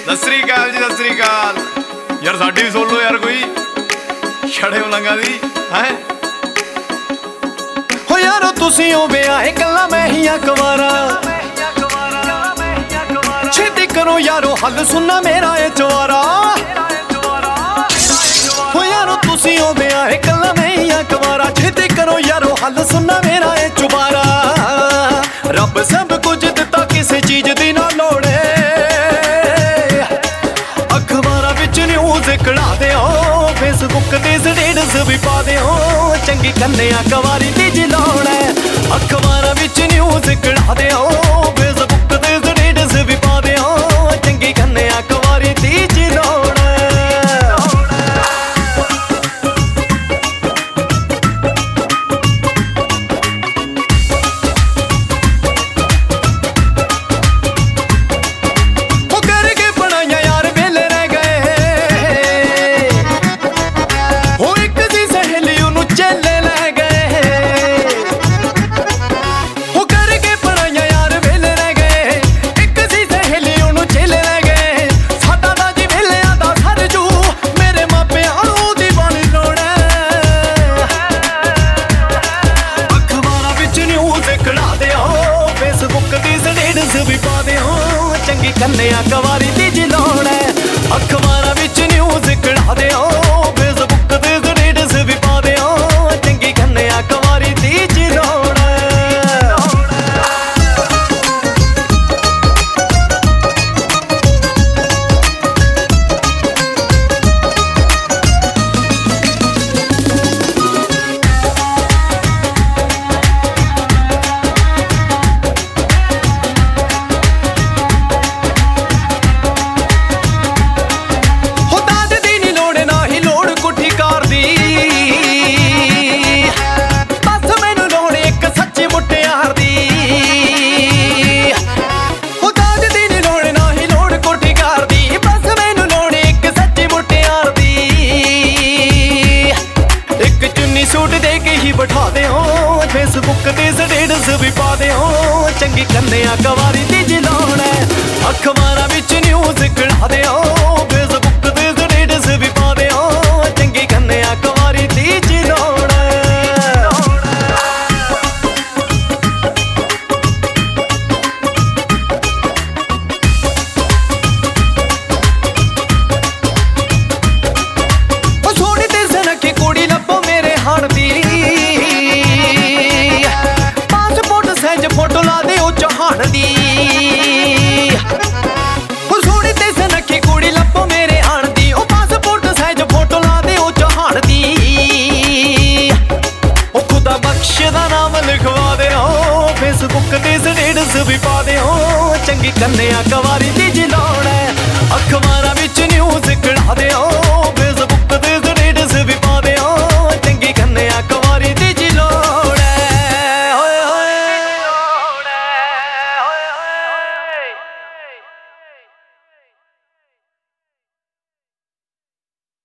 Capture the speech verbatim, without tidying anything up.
ਸਤਿ ਸ੍ਰੀ ਅਕਾਲ ਜੀ, ਸਤਿ ਸ੍ਰੀ ਅਕਾਲ ਯਾਰ। ਸਾਡੀ ਵੀ ਸੁਣ ਲਓ ਯਾਰ ਕੋਈ ਛੜੇ ਉਲੰਗਾ ਦੀ ਹੈ ਹੋ ਯਾਰੋ ਤੁਸੀਂ ਉਹ ਵਿਆਹੇ ਗੱਲਾਂ ਮੈਂ ਹੀ ਆ ਕੁਵਾਰਾ। ਛੇਤੀ ਕਰੋ ਯਾਰੋ ਹੱਲ ਸੁਣਨਾ ਮੇਰਾ ਇਹ ਚਵਾਰਾ। ਹੋ ਯਾਰੋ ਤੁਸੀਂ ਉਹ ਵਿਆਹੇ ਗੱਲਾਂ ਮੈਂ ਹੀ ਆ ਕੁਵਾਰਾ। ਛੇਤੀ ਕਰੋ ਯਾਰੋ ਹੱਲ ਸੁਣਨਾ ਮੇਰਾ ਇਹ ਚੁਬਾਰਾ। ਰੱਬ ਸਭ ਕੁਝ ਦਿੱਤਾ ਕਿਸੇ ਚੀਜ਼ ਦੀ ਨਾ ਲੋੜ ਏ। ਅਖਬਾਰਾਂ ਵਿੱਚ ਨਿਊਜ਼ ਕਢਾ ਦਿਓ, ਫੇਸਬੁੱਕ ਤੇ ਸਟੇਟਸ ਵੀ ਪਾ ਦਿਓ। ਚੰਗੀ ਕੰਨਿਆ ਕੁਵਾਰੀ ਦੀ ਜੀ ਲੋੜ ਏ। ਅਖਬਾਰਾਂ ਵਿੱਚ ਨਿਊਜ਼ ਕਢਾ ਦਿਓ, ਫੇਸਬੁੱਕ ਤੇ ਸਟੇਟਸ ਵੀ ਪਾ ਦਿਓ। ਚੰਗੀ ਕੰਨਿਆ ਕੁਵਾਰੀ ਦੀ ਜੀ ਲੋੜ ਏ। ਵੀ ਪਾ ਦਿਓ, ਚੰਗੀ ਕੰਨਿਆ ਕੁਵਾਰੀ ਦੀ ਜੀ ਲੋੜ ਏ। ਅਖਬਾਰਾਂ ਵਿੱਚ ਨਿਊਜ਼ ਕਢਾ ਦਿਓ, ਫੇਸਬੁੱਕ ਤੇ ਸਟੇਟਸ ਵੀ ਪਾ ਦਿਓ। ਚੰਗੀ ਕੰਨਿਆ ਕੁਵਾਰੀ ਦੀ ਜੀ ਲੋੜ ਏ। ਸੂਟ ਦੇ ਕੇ ਹੀ ਬਿਠਾ ਦਿਓ, ਫੇਸਬੁੱਕ ਤੇ ਸਟੇਟਸ ਵੀ ਪਾ ਦਿਓ। ਚੰਗੀ ਕੰਨਿਆ ਕੁਵਾਰੀ ਦੀ ਜੀ ਲੋੜ ਏ। ਅਖਬਾਰਾਂ ਵਿੱਚ ਨਿਊਜ਼ ਕਢਾ ਦਿਓ, ਫੇਸਬੁੱਕ ਤੇ ਸਟੇਟਸ ਵੀ ਪਾ ਦਿਓ। ਚੰਗੀ ਕੰਨਿਆ ਕੁਵਾਰੀ ਦੀ ਜੀ ਲੋੜ ਏ। ਸੋਹਣੀ ਤੇ ਸੁਨੱਖੀ ਕੁੜੀ ਲੱਭੋ ਮੇਰੇ ਹਾਣ ਦੀ। ਪਾਸਪੋਰਟ ਸਾਈਜ਼ ਫੋਟੋ ਲਾ ਦਿਓ ਚਾਹਣ ਦੀ। ਉਹ ਸੋਹਣੀ ਤੇ ਸੁਨੱਖੀ ਕੁੜੀ ਲੱਭੋ ਮੇਰੇ ਹਾਣ ਦੀ। ਉਹ ਪਾਸਪੋਰਟ ਸਾਈਜ਼ ਫੋਟੋ ਲਾ ਦਿਓ ਚਾਹਣ ਦੀ। ਉਹ ਖੁਦਾ ਬਖਸ਼ ਦਾ ਨਾਮ ਲਿਖਵਾ ਦਿਓ, ਫੇਸਬੁੱਕ ਤੇ ਸਟੇਟਸ ਵੀ ਪਾ ਦਿਓ। ਚੰਗੀ ਕੰਨਿਆ ਕੁਵਾਰੀ ਦੀ